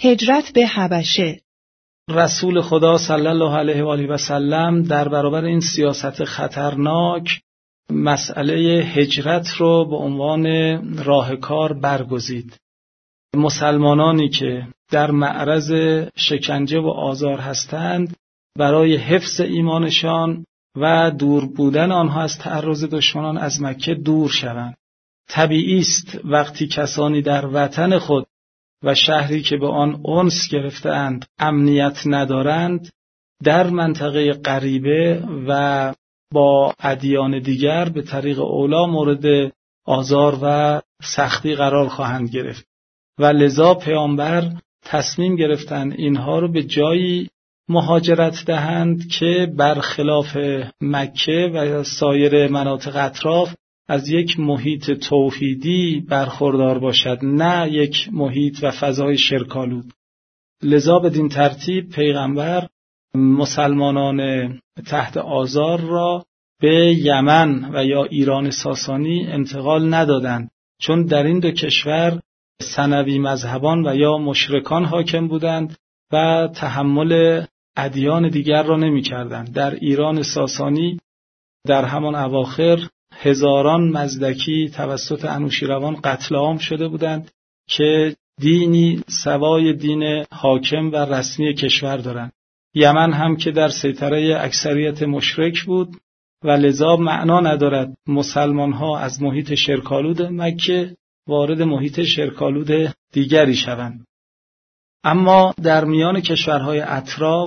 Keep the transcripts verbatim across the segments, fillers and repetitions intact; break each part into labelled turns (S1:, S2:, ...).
S1: هجرت به حبشه.
S2: رسول خدا صلی الله علیه و آله و سلم در برابر این سیاست خطرناک مسئله هجرت رو به عنوان راهکار برگزید. مسلمانانی که در معرض شکنجه و آزار هستند برای حفظ ایمانشان و دور بودن آنها از تعرض دشمنان از مکه دور شوند. طبیعی است وقتی کسانی در وطن خود و شهری که به آن انس گرفته‌اند امنیت ندارند، در منطقه غریبه و با ادیان دیگر به طریق اولا مورد آزار و سختی قرار خواهند گرفت و لذا پیامبر تصمیم گرفتند اینها رو به جایی مهاجرت دهند که برخلاف مکه و سایر مناطق اطراف از یک محیط توحیدی برخوردار باشد، نه یک محیط و فضای شرک‌آلود. لذا بدین ترتیب پیغمبر مسلمانان تحت آزار را به یمن و یا ایران ساسانی انتقال ندادند، چون در این دو کشور ثنوی مذهبان و یا مشرکان حاکم بودند و تحمل ادیان دیگر را نمی کردند. در ایران ساسانی در همان اواخر هزاران مزدکی توسط انوشیروان قتل عام شده بودند که دینی سوای دین حاکم و رسمی کشور دارند. یمن هم که در سیطره اکثریت مشرک بود و لذا معنا ندارد مسلمان ها از محیط شرک‌آلود مکه وارد محیط شرک‌آلود دیگری شوند. اما در میان کشورهای اطراف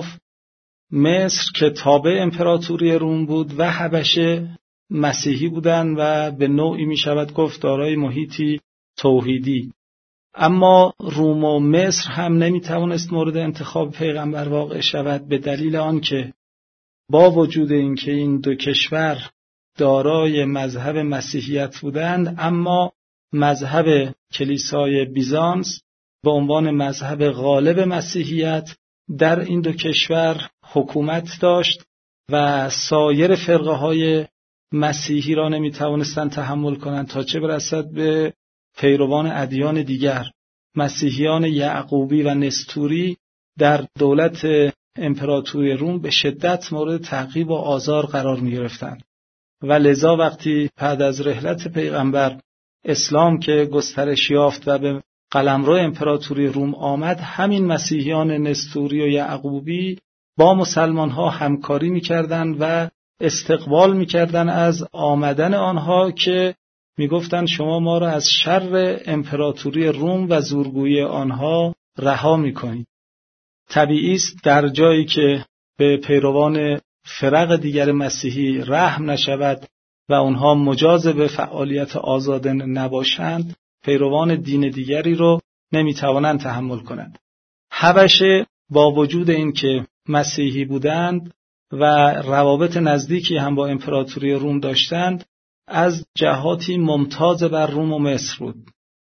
S2: مصر که تابع امپراتوری روم بود و حبشه مسیحی بودند و به نوعی می شود گفت دارای محیطی توحیدی. اما روم و مصر هم نمی توانست مورد انتخاب پیغمبر واقع شود به دلیل آنکه با وجود اینکه این دو کشور دارای مذهب مسیحیت بودند، اما مذهب کلیسای بیزانس به عنوان مذهب غالب مسیحیت در این دو کشور حکومت داشت و سایر فرقه های مسیحی را نمی توانستند تحمل کنند تا چه برسد به پیروان ادیان دیگر. مسیحیان یعقوبی و نستوری در دولت امپراتوری روم به شدت مورد تعقیب و آزار قرار می گرفتند و لذا وقتی بعد از رحلت پیغمبر اسلام که گسترش یافت و به قلمرو امپراتوری روم آمد، همین مسیحیان نستوری و یعقوبی با مسلمان ها همکاری می کردند و استقبال می کردند از آمدن آنها که می گفتند شما ما را از شر امپراتوری روم و زورگویی آنها رها می کنید. طبیعی است در جایی که به پیروان فرق دیگر مسیحی رحم نشود و آنها مجاز به فعالیت آزادانه نباشند، پیروان دین دیگری رو نمیتوانند تحمل کنند. حبشه با وجود اینکه مسیحی بودند و روابط نزدیکی هم با امپراتوری روم داشتند، از جهاتی ممتاز بر روم و مصر بود.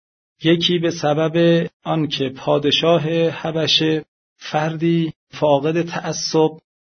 S2: یکی به سبب آنکه پادشاه حبشه فردی فاقد تعصب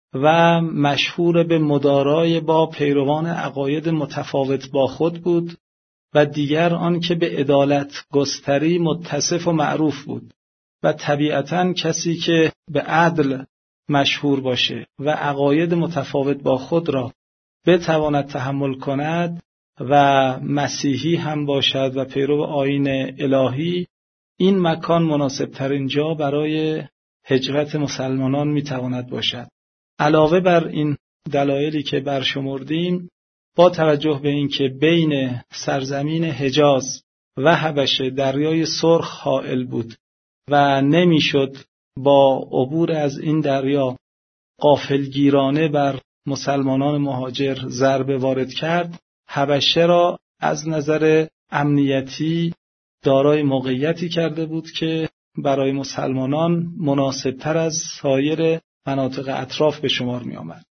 S2: و مشهور به مدارای با پیروان عقاید متفاوت با خود بود و دیگر آنکه به عدالت گستری متصف و معروف بود و طبیعتاً کسی که به عدل مشهور باشه و عقاید متفاوت با خود را بتواند تحمل کند و مسیحی هم باشد و پیرو آیین الهی، این مکان مناسب ترین جا برای هجرت مسلمانان میتواند باشد. علاوه بر این دلایلی که برشمردیم، با توجه به اینکه بین سرزمین حجاز و حبشه دریای سرخ حائل بود و نمیشد با عبور از این دریا غافلگیرانه بر مسلمانان مهاجر ضربه وارد کرد، حبشه را از نظر امنیتی دارای موقعیتی کرده بود که برای مسلمانان مناسبتر از سایر مناطق اطراف به شمار می آمد.